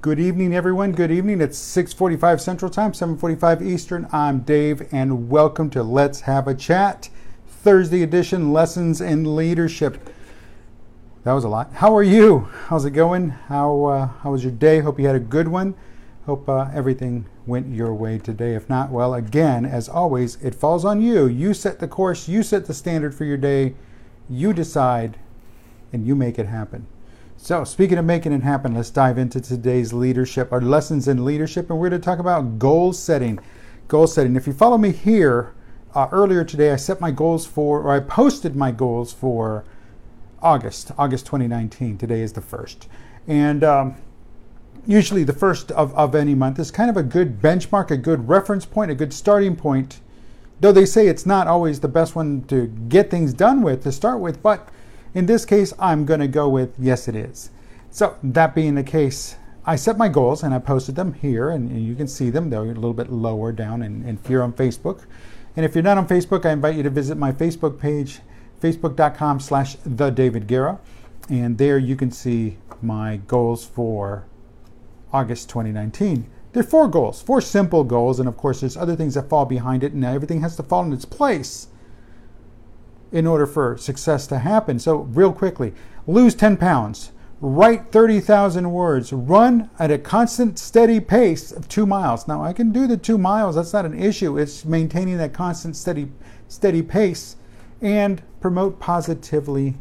Good evening, everyone. Good evening. It's 6:45 Central Time, 7:45 Eastern. I'm Dave, and welcome to Let's Have a Chat, Thursday edition, Lessons in Leadership. That was a lot. How are you? How's it going? How was your day? Hope you had a good one. Hope everything went your way today. If not, well, again, as always, it falls on you. You set the course. You set the standard for your day. You decide, and you make it happen. So, speaking of making it happen, let's dive into today's leadership, or lessons in leadership, and we're going to talk about goal setting. Goal setting. If you follow me here, earlier today, I set my goals for, or I posted my goals for August 2019. Today is the 1st. And usually the 1st of any month is kind of a good benchmark, a good reference point, a good starting point. Though they say it's not always the best one to get things done with, to start with, but in this case, I'm going to go with yes, it is. So that being the case, I set my goals and I posted them here, and you can see them. They're a little bit lower down and here on Facebook. And if you're not on Facebook, I invite you to visit my Facebook page, facebook.com/thedavidguerra. And there you can see my goals for August 2019. There are 4 goals, 4 simple goals. And of course, there's other things that fall behind it, and everything has to fall in its place in order for success to happen. So real quickly, lose 10 pounds, write 30,000 words, run at a constant steady pace of 2 miles. Now I can do the 2 miles, that's not an issue. It's maintaining that constant steady pace, and promote positivity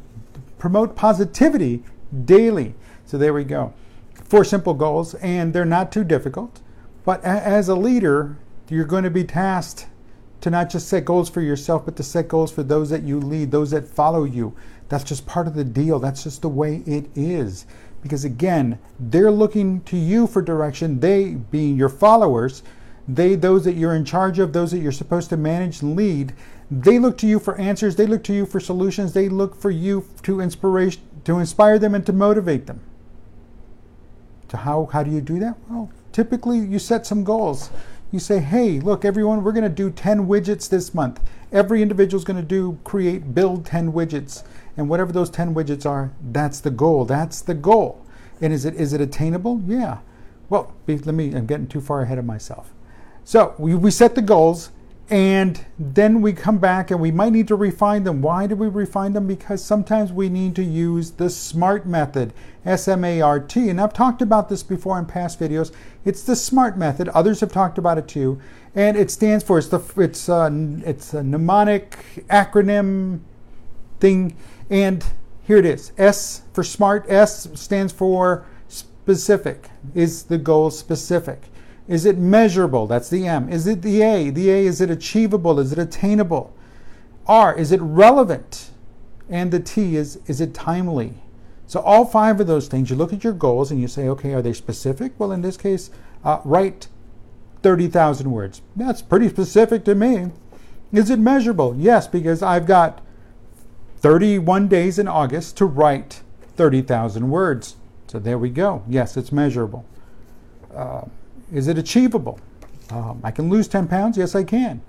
daily. So there we go. 4 simple goals, and they're not too difficult. But as a leader, you're going to be tasked to not just set goals for yourself, but to set goals for those that you lead, those that follow you. That's just part of the deal. That's just the way it is. Because again, they're looking to you for direction. They, being your followers, those that you're in charge of, those that you're supposed to manage and lead, they look to you for answers. They look to you for solutions. They look for you to inspire them and to motivate them. So how do you do that? Well, typically you set some goals. You say, hey, look, everyone, we're going to do 10 widgets this month. Every individual is going to build 10 widgets. And whatever those 10 widgets are, that's the goal. That's the goal. And is it attainable? Yeah. Well, I'm getting too far ahead of myself. So we set the goals, and then we come back and we might need to refine them. Why do we refine them? Because sometimes we need to use the SMART method, SMART. And I've talked about this before in past videos. It's the SMART method. Others have talked about it too. And it stands for, it's a mnemonic acronym thing. And here it is. S for SMART. S stands for specific. Is the goal specific? Is it measurable? That's the M. Is it the A? The A, is it achievable? Is it attainable? R, is it relevant? And the T, is it timely? So all 5 of those things, you look at your goals and you say, okay, are they specific? Well, in this case, write 30,000 words. That's pretty specific to me. Is it measurable? Yes, because I've got 31 days in August to write 30,000 words. So there we go. Yes, it's measurable. Is it achievable? I can lose 10 pounds? Yes, I can.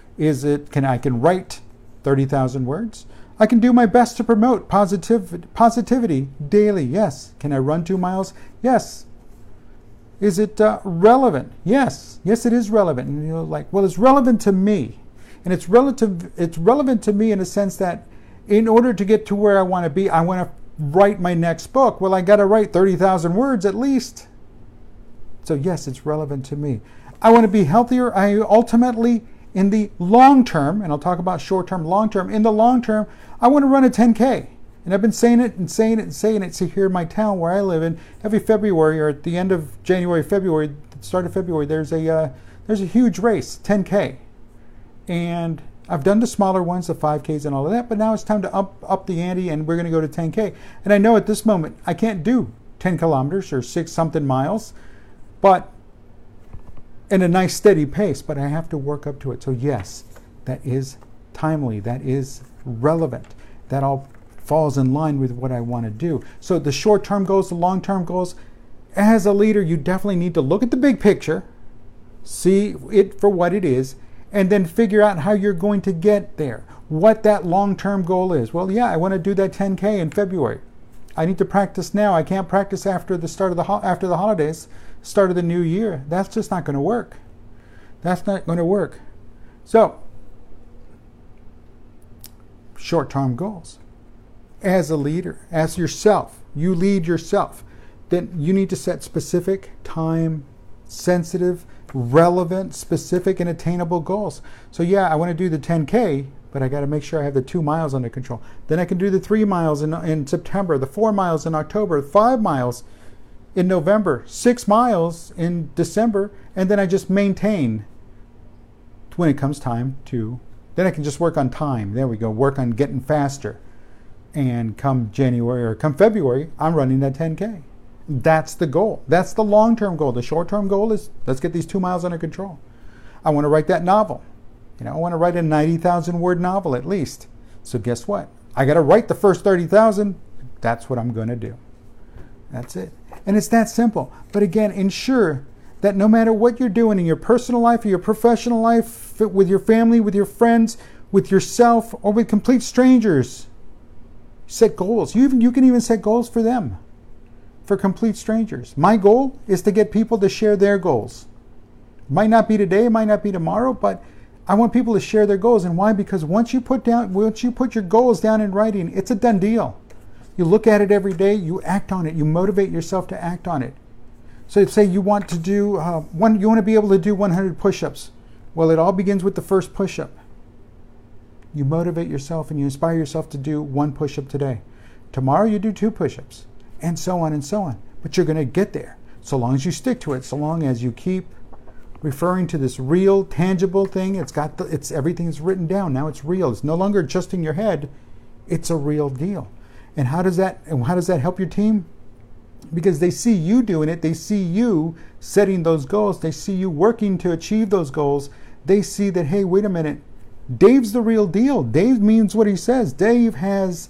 I can write 30,000 words? I can do my best to promote positivity daily. Yes. Can I run 2 miles? Yes. Is it relevant? Yes. Yes, it is relevant. And you're like, well, it's relevant to me. And it's relevant to me in a sense that in order to get to where I want to be, I want to write my next book. Well, I got to write 30,000 words at least. So yes, it's relevant to me. I want to be healthier. I ultimately, in the long term, and I'll talk about short term, long term, in the long term, I want to run a 10K. And I've been saying it. So here in my town where I live in, every February, or at the end of January, February, start of February, there's a huge race, 10K. And I've done the smaller ones, the 5Ks and all of that, but now it's time to up the ante, and we're going to go to 10K. And I know at this moment I can't do 10 kilometers or 6-something miles, but in a nice steady pace, but I have to work up to it. So yes, that is timely, that is relevant, that all falls in line with what I want to do. So the short-term goals, the long-term goals, as a leader, you definitely need to look at the big picture, see it for what it is, and then figure out how you're going to get there, what that long-term goal is. Well, yeah, I want to do that 10K in February. I need to practice now. I can't practice after the holidays start of the new year. That's just not going to work. That's not going to work. So, short-term goals. As a leader, as yourself, you lead yourself, then you need to set specific, time-sensitive, relevant, specific, and attainable goals. So yeah, I want to do the 10K, but I got to make sure I have the 2 miles under control. Then I can do the 3 miles in September, the 4 miles in October, 5 miles in November, 6 miles in December, and then I just maintain when it comes time to, then I can just work on time. There we go, work on getting faster. And come January or come February, I'm running that 10K. That's the goal. That's the long-term goal. The short-term goal is, let's get these 2 miles under control. I want to write that novel. I want to write a 90,000 word novel at least. So guess what? I got to write the first 30,000. That's what I'm going to do. That's it. And it's that simple. But again, ensure that no matter what you're doing in your personal life or your professional life, with your family, with your friends, with yourself, or with complete strangers, set goals. You can even set goals for them, for complete strangers. My goal is to get people to share their goals. Might not be today, might not be tomorrow, but I want people to share their goals. And why? Because once you put your goals down in writing, it's a done deal. You look at it every day, you act on it, you motivate yourself to act on it. So say you want to do you want to be able to do 100 push-ups. Well, it all begins with the first push-up. You motivate yourself and you inspire yourself to do 1 push-up today. Tomorrow you do 2 push-ups, and so on and so on. But you're going to get there so long as you stick to it, so long as you keep referring to this real, tangible thing. Everything is written down. Now it's real. It's no longer just in your head. It's a real deal. And how does that help your team? Because they see you doing it. They see you setting those goals. They see you working to achieve those goals. They see that, hey, wait a minute. Dave's the real deal. Dave means what he says. Dave has,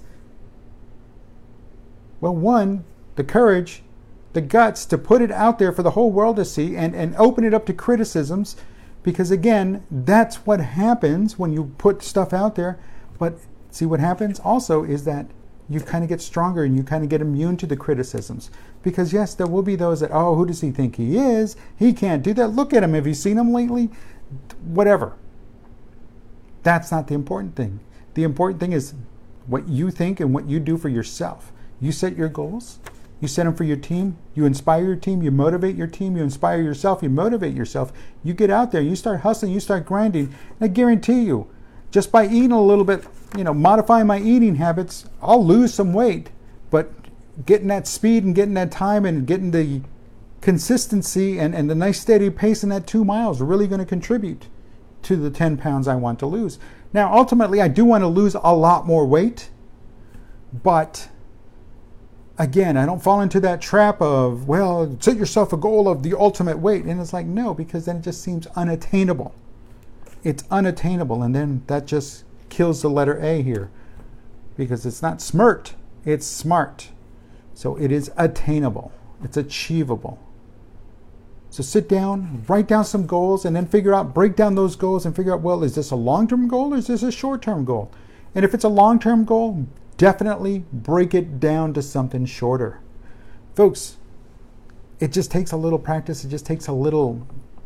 well, one, the courage, the guts to put it out there for the whole world to see and open it up to criticisms. Because again, that's what happens when you put stuff out there. But see, what happens also is that you kind of get stronger and you kind of get immune to the criticisms. Because yes, there will be those that, oh, who does he think he is? He can't do that. Look at him. Have you seen him lately? Whatever. That's not the important thing. The important thing is what you think and what you do for yourself. You set your goals. You set them for your team. You inspire your team. You motivate your team. You inspire yourself. You motivate yourself. You get out there. You start hustling. You start grinding. And I guarantee you, just by eating a little bit, modifying my eating habits, I'll lose some weight. But getting that speed and getting that time and getting the consistency and the nice steady pace in that 2 miles are really going to contribute to the 10 pounds I want to lose. Now, ultimately, I do want to lose a lot more weight, but again, I don't fall into that trap of, well, set yourself a goal of the ultimate weight. And it's like, no, because then it just seems unattainable. It's unattainable, and then that just kills the letter A here, because it's not smirt, it's smart. So it is attainable. It's achievable. So sit down, write down some goals, and then break down those goals and figure out, well, is this a long-term goal or is this a short-term goal? And if it's a long-term goal, definitely break it down to something shorter. Folks, it just takes a little practice. It just takes a little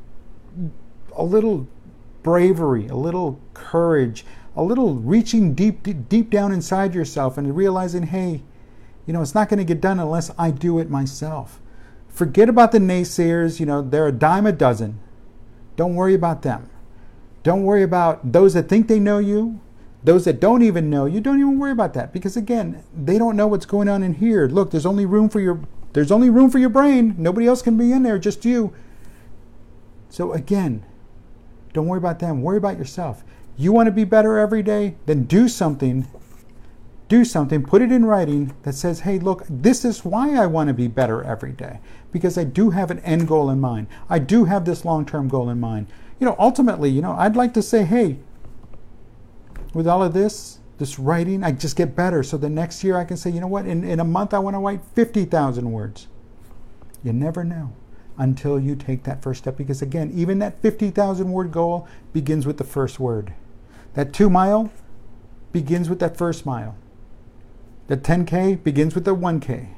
bravery, a little courage, a little reaching deep down inside yourself and realizing, hey, it's not going to get done unless I do it myself. Forget about the naysayers. They're a dime a dozen. Don't worry about them. Don't worry about those that think they know you, those that don't even know you. Don't even worry about that, because again, they don't know what's going on in here. Look, there's only room for your brain. Nobody else can be in there, just you. So again, don't worry about them. Worry about yourself. You want to be better every day? Then do something. Do something, put it in writing that says, hey, look, this is why I want to be better every day, because I do have an end goal in mind. I do have this long-term goal in mind. Ultimately, I'd like to say, hey, with all of this writing, I just get better. So the next year I can say, you know what, in a month I want to write 50,000 words. You never know until you take that first step, because again, even that 50,000 word goal begins with the first word. That 2 mile begins with that first mile. The 10K begins with the 1K.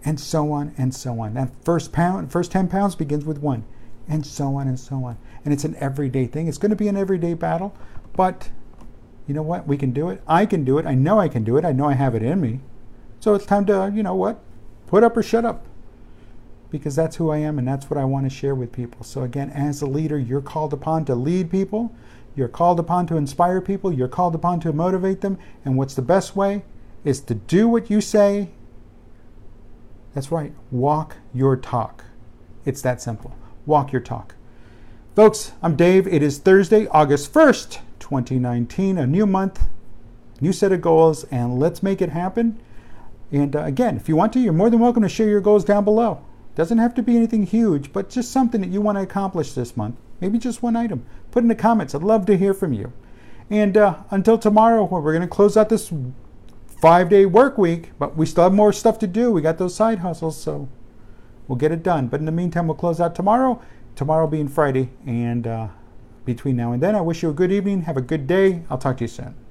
and so on and so on. That first 10 pounds begins with 1, and so on and so on. And it's an everyday thing. It's going to be an everyday battle, but you know what? We can do it. I can do it. I know I can do it. I know I have it in me. So it's time to, you know what? Put up or shut up. Because that's who I am and that's what I want to share with people. So again, as a leader, you're called upon to lead people. You're called upon to inspire people. You're called upon to motivate them. And what's the best way is to do what you say. That's right. Walk your talk. It's that simple. Walk your talk. Folks, I'm Dave. It is Thursday, August 1st, 2019. A new month, new set of goals, and let's make it happen. And again, if you want to, you're more than welcome to share your goals down below. Doesn't have to be anything huge, but just something that you want to accomplish this month. Maybe just one item. Put in the comments. I'd love to hear from you. And until tomorrow, where we're going to close out this 5-day work week, but we still have more stuff to do. We got those side hustles, so we'll get it done. But in the meantime, we'll close out tomorrow. Tomorrow being Friday. And between now and then, I wish you a good evening. Have a good day. I'll talk to you soon.